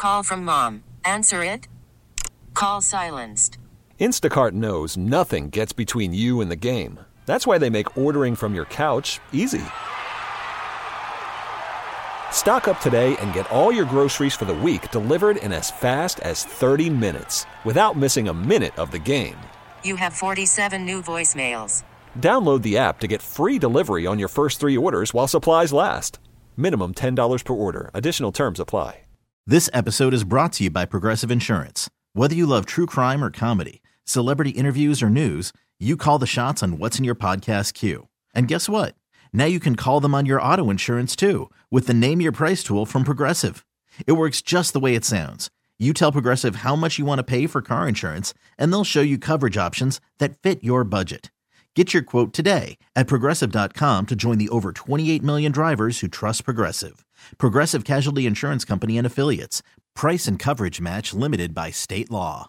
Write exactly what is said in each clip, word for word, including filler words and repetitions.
call from mom. Answer it. Call silenced. Instacart knows nothing gets between you and the game. That's why they make ordering from your couch easy. Stock up today and get all your groceries for the week delivered in as fast as thirty minutes without missing a minute of the game. You have forty-seven new voicemails. Download the app to get free delivery on your first three orders while supplies last. Minimum ten dollars per order. Additional terms apply. This episode is brought to you by Progressive Insurance. Whether you love true crime or comedy, celebrity interviews or news, you call the shots on what's in your podcast queue. And guess what? Now you can call them on your auto insurance too with the Name Your Price tool from Progressive. It works just the way it sounds. You tell Progressive how much you want to pay for car insurance, and they'll show you coverage options that fit your budget. Get your quote today at Progressive dot com to join the over twenty-eight million drivers who trust Progressive. Progressive Casualty Insurance Company and Affiliates. Price and coverage match limited by state law.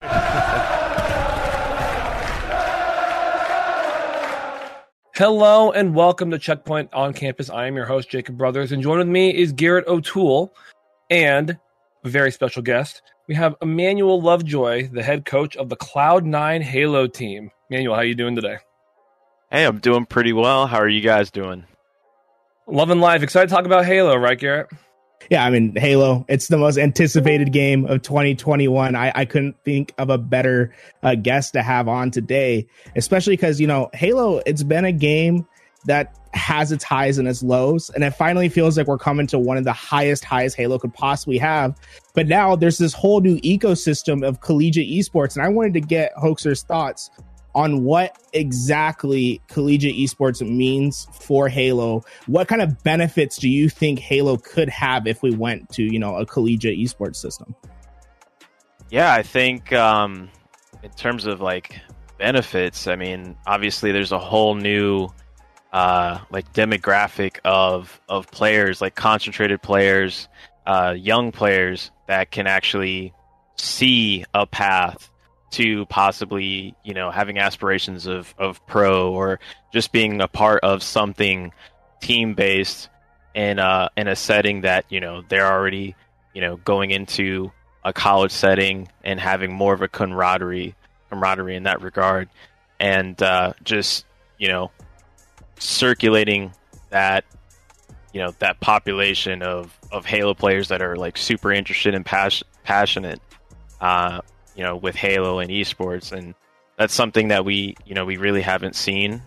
Hello and welcome to Checkpoint on Campus. I am your host, Jacob Brothers, and joining with me is Garrett O'Toole and a very special guest. We have Emmanuel Lovejoy, the head coach of the Cloud nine Halo team. Emmanuel, how are you doing today? Hey, I'm doing pretty well. How are you guys doing? Loving life. Excited to talk about Halo, right, Garrett? Yeah, I mean, Halo, it's the most anticipated game of twenty twenty-one. I, I couldn't think of a better uh, guest to have on today, especially because, you know, Halo, it's been a game that has its highs and its lows, and it finally feels like we're coming to one of the highest highs Halo could possibly have. But now there's this whole new ecosystem of collegiate esports, and I wanted to get Hoaxer's thoughts on what exactly collegiate esports means for Halo. What kind of benefits do you think Halo could have if we went to, you know, a collegiate esports system? Yeah, I think um, in terms of like benefits, I mean, obviously there's a whole new uh, like demographic of of players, like concentrated players, uh, young players that can actually see a path to possibly, you know, having aspirations of, of pro or just being a part of something team-based in a, in a setting that, you know, they're already, you know, going into a college setting and having more of a camaraderie, camaraderie in that regard. And uh, just, you know, circulating that, you know, that population of, of Halo players that are like super interested and pas- passionate, uh, you know, with Halo and esports. And that's something that we, you know, we really haven't seen,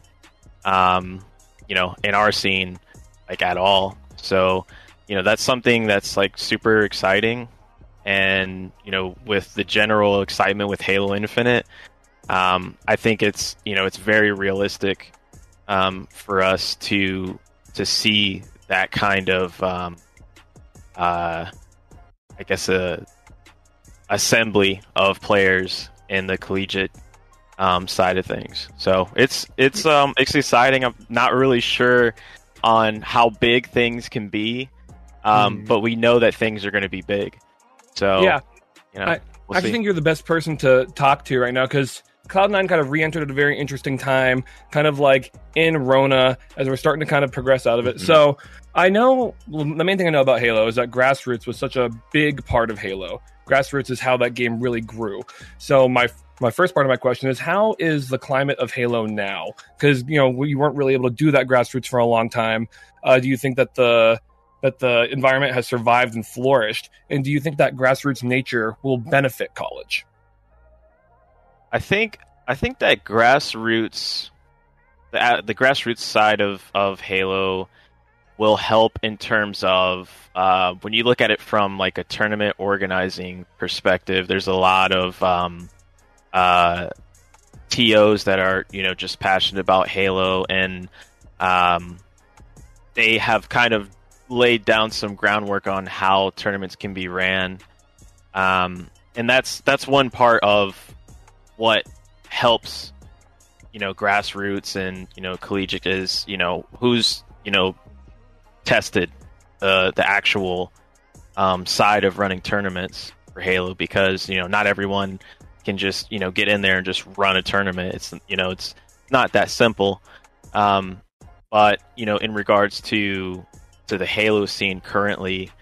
um, you know, in our scene, like at all. So, you know, that's something that's like super exciting. And, you know, with the general excitement with Halo Infinite, um, I think it's, you know, it's very realistic, um, for us to, to see that kind of, um, uh, I guess, a, assembly of players in the collegiate um, side of things. So it's it's um it's exciting. I'm not really sure on how big things can be, um, mm. but we know that things are going to be big. So yeah, you know, I, we'll I see. think you're the best person to talk to right now because Cloud nine kind of re-entered at a very interesting time, kind of like in Rona as we're starting to kind of progress out of it. Mm-hmm. So I know the main thing I know about Halo is that Grassroots was such a big part of Halo. Grassroots is how that game really grew. So my my first part of my question is, how is the climate of Halo now? Because, you know, we weren't really able to do that Grassroots for a long time. Uh, do you think that the that the environment has survived and flourished? And do you think that Grassroots nature will benefit college? I think I think that Grassroots, the the Grassroots side of, of Halo will help in terms of uh, when you look at it from like a tournament organizing perspective. There's a lot of um, uh, T Os that are, you know, just passionate about Halo, and um, they have kind of laid down some groundwork on how tournaments can be ran, um, and that's that's one part of what helps, you know, Grassroots and, you know, collegiate is, you know, who's, you know, tested uh, the actual um, side of running tournaments for Halo, because, you know, not everyone can just, you know, get in there and just run a tournament. It's, you know, it's not that simple. Um, but, you know, in regards to to the Halo scene currently,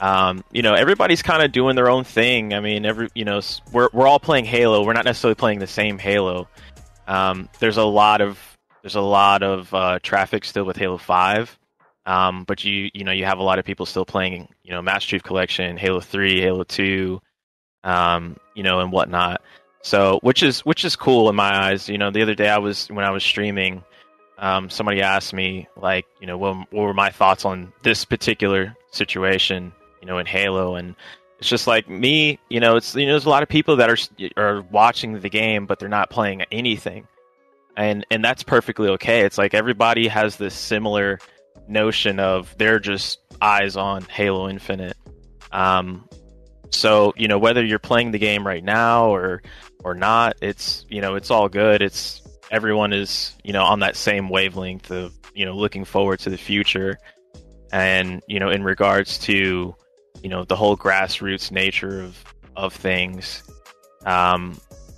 um, you know, everybody's kind of doing their own thing. I mean, every you know, we're we're all playing Halo. We're not necessarily playing the same Halo. Um, there's a lot of there's a lot of uh, traffic still with Halo five, um, but you you know you have a lot of people still playing you know Master Chief Collection, Halo three, Halo two, um, you know, and whatnot. So which is which is cool in my eyes. You know, the other day I was when I was streaming. Um, somebody asked me, like, you know, what, what were my thoughts on this particular situation, you know, in Halo, and it's just like me, you know, it's you know, there's a lot of people that are are watching the game, but they're not playing anything, and and that's perfectly okay. It's like everybody has this similar notion of they're just eyes on Halo Infinite. Um, so you know, whether you're playing the game right now or or not, it's you know, it's all good. It's everyone is, you know, on that same wavelength of, you know, looking forward to the future. And, you know, in regards to, you know, the whole grassroots nature of, of things, um,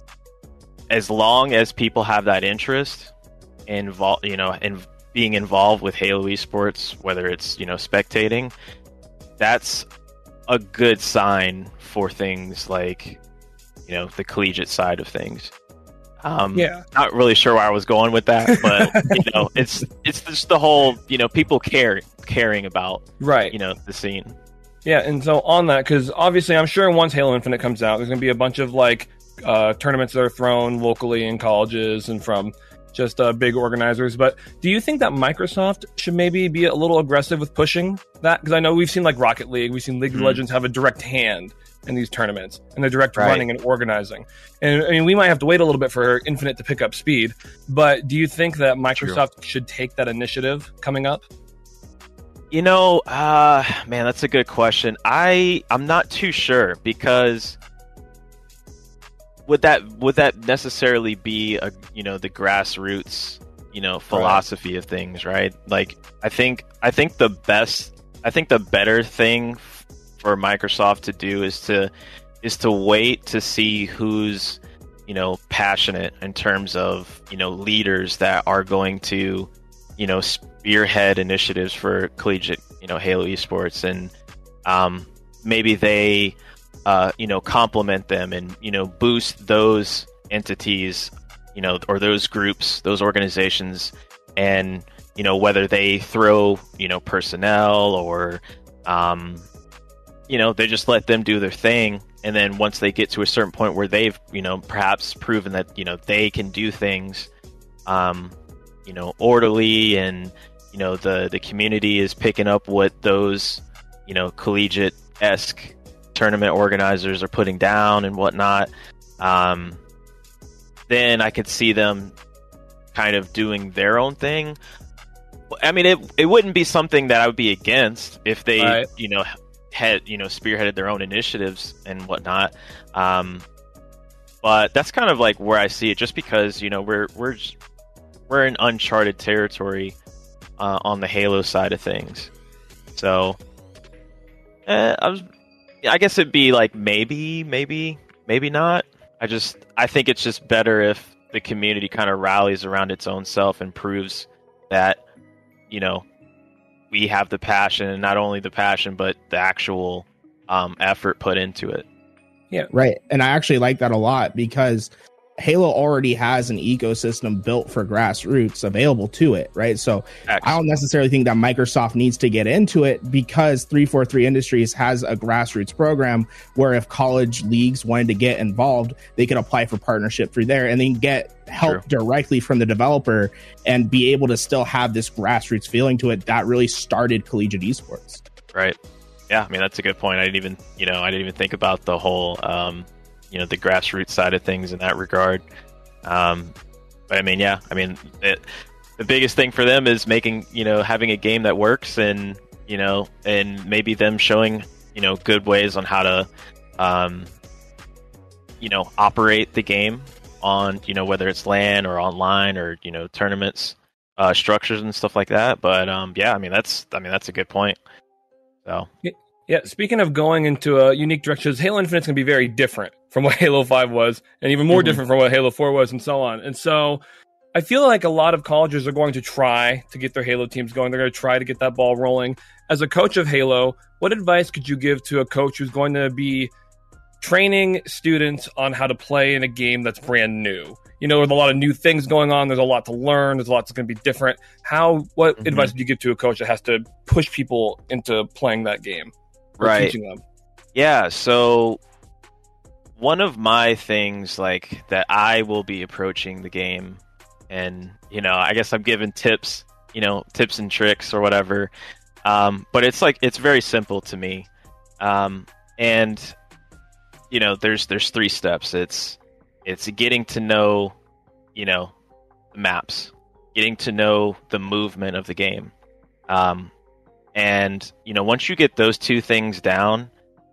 as long as people have that interest in, vol- you know, in being involved with Halo esports, whether it's, you know, spectating, that's a good sign for things like, you know, the collegiate side of things. Um, yeah, not really sure where I was going with that, but you know, it's it's just the whole you know people care caring about right, you know, the scene. Yeah, and so on that, because obviously I'm sure once Halo Infinite comes out, there's going to be a bunch of like uh, tournaments that are thrown locally in colleges and from just uh, big organizers. But do you think that Microsoft should maybe be a little aggressive with pushing that? Because I know we've seen like Rocket League, we've seen League mm-hmm. of Legends have a direct hand in these tournaments and the direct right. running and organizing. And I mean, we might have to wait a little bit for Infinite to pick up speed, but do you think that Microsoft True. should take that initiative coming up? You know, uh, man, that's a good question. I, I'm not too sure, because would that, would that necessarily be a, you know, the grassroots, you know, philosophy right. of things, right? Like, I think, I think the best, I think the better thing for Microsoft to do is to is to wait to see who's you know passionate in terms of you know leaders that are going to you know spearhead initiatives for collegiate you know Halo esports, and um, maybe they uh, you know complement them and you know boost those entities you know or those groups, those organizations, and you know whether they throw you know personnel or um, you know, they just let them do their thing. And then once they get to a certain point where they've, you know, perhaps proven that, you know, they can do things, um, you know, orderly, and, you know, the, the community is picking up what those, you know, collegiate-esque tournament organizers are putting down and whatnot. Um, then I could see them kind of doing their own thing. I mean, it, it wouldn't be something that I would be against if they, right. you know, had you know spearheaded their own initiatives and whatnot, um, but that's kind of like where I see it. Just because you know we're we're we're in uncharted territory uh, on the Halo side of things, so eh, I was I guess it'd be like maybe maybe maybe not. I just I think it's just better if the community kind of rallies around its own self and proves that you know. we have the passion, and not only the passion, but the actual um, effort put into it. Yeah, right. And I actually like that a lot, because Halo already has an ecosystem built for grassroots available to it, right? So Excellent. I don't necessarily think that Microsoft needs to get into it, because three forty-three Industries has a grassroots program where if college leagues wanted to get involved, they could apply for partnership through there and then get help True. directly from the developer and be able to still have this grassroots feeling to it that really started collegiate esports. Right. Yeah, I mean, that's a good point. I didn't even, you know, I didn't even think about the whole, um, you know, the grassroots side of things in that regard. Um, but I mean, yeah, I mean, it, the biggest thing for them is making, you know, having a game that works, and, you know, and maybe them showing, you know, good ways on how to, um, you know, operate the game on, you know, whether it's LAN or online or, you know, tournaments, uh, structures and stuff like that. But, um, yeah, I mean, that's, I mean, that's a good point. So. Yeah, speaking of going into a unique direction, Halo Infinite's going to be very different from what Halo five was, and even more mm-hmm. different from what Halo four was, and so on. And so, I feel like a lot of colleges are going to try to get their Halo teams going. They're going to try to get that ball rolling. As a coach of Halo, what advice could you give to a coach who's going to be training students on how to play in a game that's brand new? You know, with a lot of new things going on, there's a lot to learn. There's a lot that's going to be different. How? What mm-hmm. advice would you give to a coach that has to push people into playing that game? Or right. teaching them? Yeah. So one of my things, like, that I will be approaching the game, and, you know, I guess I'm giving tips, you know, tips and tricks or whatever. Um, but it's like, it's very simple to me. Um, and, you know, there's, there's three steps. It's, it's getting to know, you know, the maps, getting to know the movement of the game. Um, and, you know, once you get those two things down,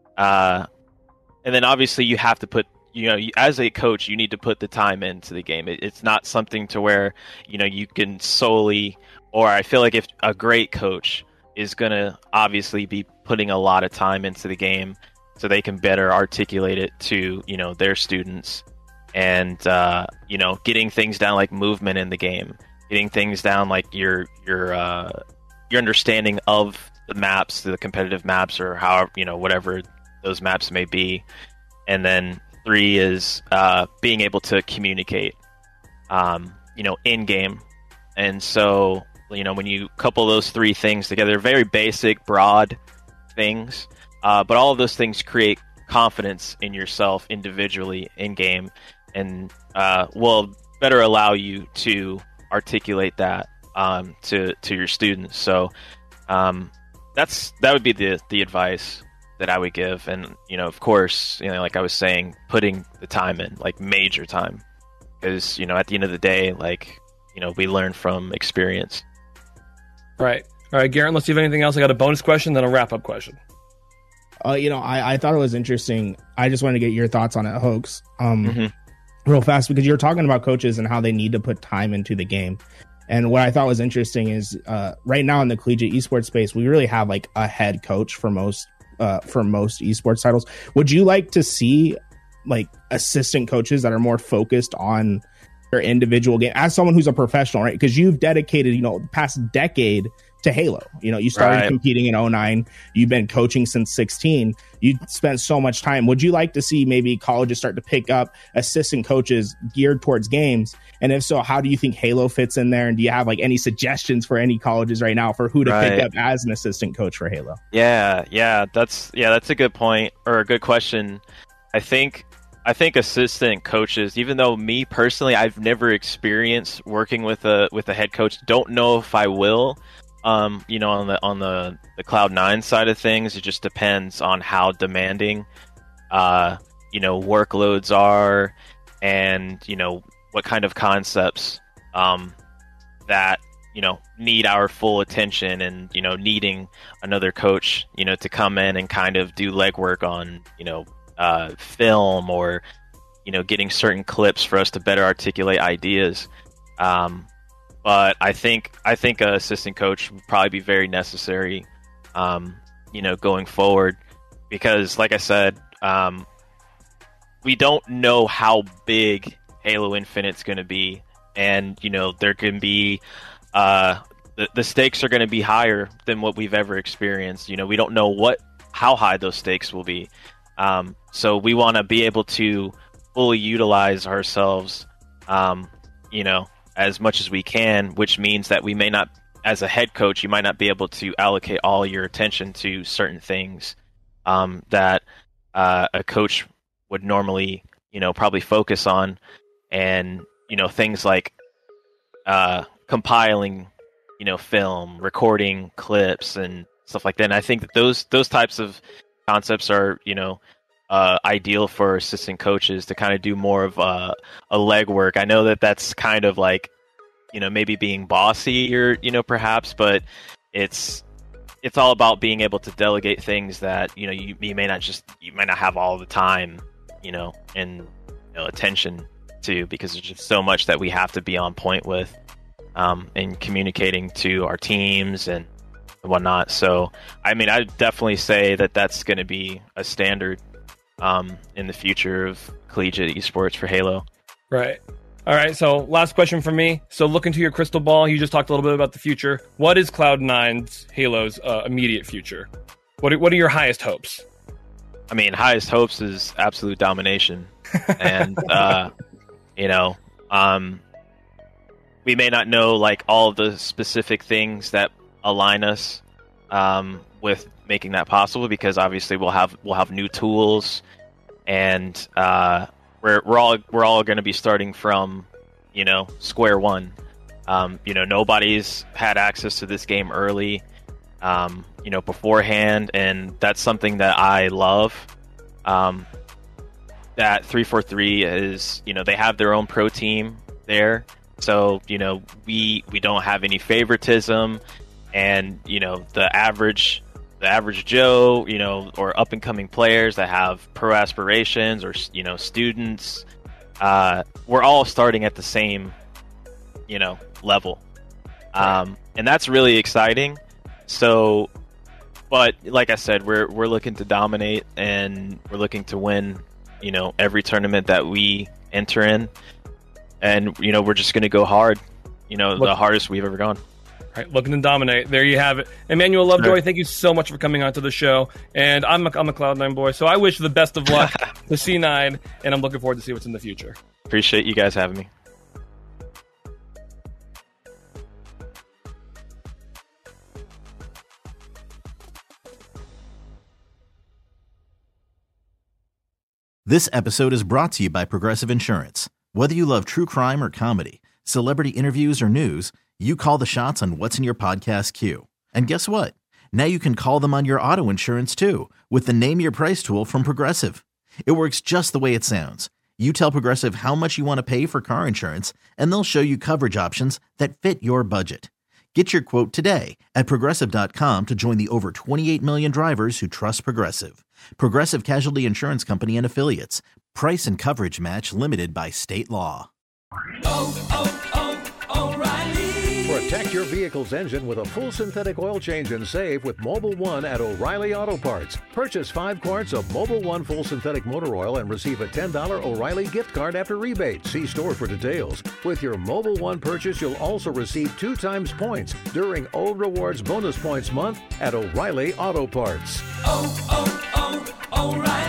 uh, and then obviously you have to put, you know, you, as a coach, you need to put the time into the game. It, it's not something to where, you know, you can solely, or I feel like if a great coach is going to obviously be putting a lot of time into the game so they can better articulate it to, you know, their students. And, uh, you know, getting things down like movement in the game, getting things down like your, your, uh, your understanding of the maps, the competitive maps, or how, you know, whatever those maps may be. And then three is, uh, being able to communicate, um, you know, in game. And so, you know, when you couple those three things together, very basic, broad things, uh, but all of those things create confidence in yourself individually in game, and uh, will better allow you to articulate that um, to to your students. So um, that's that would be the the advice that I would give. And, you know, of course, you know, like I was saying, putting the time in, like major time, because, you know, at the end of the day, like, you know, we learn from experience. Right. All right, Garrett, let's see if anything else. I got a bonus question, then a wrap up question. Uh, you know, I, I thought it was interesting. I just wanted to get your thoughts on it, Hoax. Um, Mm-hmm. real fast, because you're talking about coaches and how they need to put time into the game. And what I thought was interesting is uh, right now in the collegiate esports space, we really have like a head coach for most uh, for most esports titles. Would you like to see like assistant coaches that are more focused on their individual game as someone who's a professional, right? Because you've dedicated, you know, the past decade to Halo. You know, you started right. competing in oh nine. You've been coaching since sixteen. You spent so much time. Would you like to see maybe colleges start to pick up assistant coaches geared towards games? And if so, how do you think Halo fits in there? And do you have like any suggestions for any colleges right now for who to right. pick up as an assistant coach for Halo? Yeah, yeah, that's yeah, that's a good point, or a good question. I think I think assistant coaches, even though me personally, I've never experienced working with a with a head coach, don't know if I will. Um, you know, on the on the, the Cloud nine side of things, it just depends on how demanding, uh, you know, workloads are, and, you know, what kind of concepts um, that, you know, need our full attention, and, you know, needing another coach, you know, to come in and kind of do legwork on, you know, uh, film, or, you know, getting certain clips for us to better articulate ideas. Um, But I think I think an assistant coach would probably be very necessary, um, you know, going forward, because, like I said, um, we don't know how big Halo Infinite's going to be, and, you know, there can be uh, the the stakes are going to be higher than what we've ever experienced. You know, we don't know what how high those stakes will be, um, so we want to be able to fully utilize ourselves, um, you know, as much as we can, which means that we may not, as a head coach, you might not be able to allocate all your attention to certain things um, that uh, a coach would normally, you know, probably focus on, and, you know, things like uh, compiling, you know, film, recording clips, and stuff like that. And I think that those those types of concepts are, you know, Uh, ideal for assistant coaches to kind of do more of uh, a legwork. I know that that's kind of like, you know, maybe being bossy, or, you know, perhaps, but it's it's all about being able to delegate things that, you know, you, you may not just you might not have all the time, you know, and, you know, attention to, because there's just so much that we have to be on point with, um, in communicating to our teams and whatnot. So, I mean, I'd definitely say that that's going to be a standard Um, in the future of collegiate esports for Halo. Right. All right, so last question for me. So look into your crystal ball. You just talked a little bit about the future. What is Cloud nine's Halo's uh, immediate future? What are, what are your highest hopes? I mean, highest hopes is absolute domination. And, uh, you know, um, we may not know, like, all of the specific things that align us um, with making that possible, because obviously we'll have we'll have new tools, and uh, we're we're all we're all going to be starting from, you know, square one. Um, you know, nobody's had access to this game early, um, you know, beforehand, and that's something that I love. Um, that three forty-three is, you know, they have their own pro team there, so you know we we don't have any favoritism, and you know the average. The average Joe, you know, or up and coming players that have pro aspirations, or you know, students, uh, we're all starting at the same, you know, level, um, and that's really exciting. So, but like I said, we're we're looking to dominate, and we're looking to win, you know, every tournament that we enter in, and you know, we're just going to go hard, you know, Look- the hardest we've ever gone. Right, looking to dominate. There you have it. Emmanuel Lovejoy, sure. Thank you so much for coming onto the show. And I'm a, I'm a Cloud nine boy, so I wish the best of luck to C nine, and I'm looking forward to see what's in the future. Appreciate you guys having me. This episode is brought to you by Progressive Insurance. Whether you love true crime or comedy, celebrity interviews or news, you call the shots on what's in your podcast queue. And guess what? Now you can call them on your auto insurance too, with the Name Your Price tool from Progressive. It works just the way it sounds. You tell Progressive how much you want to pay for car insurance, and they'll show you coverage options that fit your budget. Get your quote today at Progressive dot com to join the over twenty-eight million drivers who trust Progressive. Progressive Casualty Insurance Company and Affiliates. Price and coverage match limited by state law. Oh, oh, oh, O'Reilly. Protect your vehicle's engine with a full synthetic oil change and save with Mobil one at O'Reilly Auto Parts. Purchase five quarts of Mobil one full synthetic motor oil and receive a ten dollars O'Reilly gift card after rebate. See store for details. With your Mobil one purchase, you'll also receive two times points during O Rewards Bonus Points Month at O'Reilly Auto Parts. Oh, oh, oh, O'Reilly.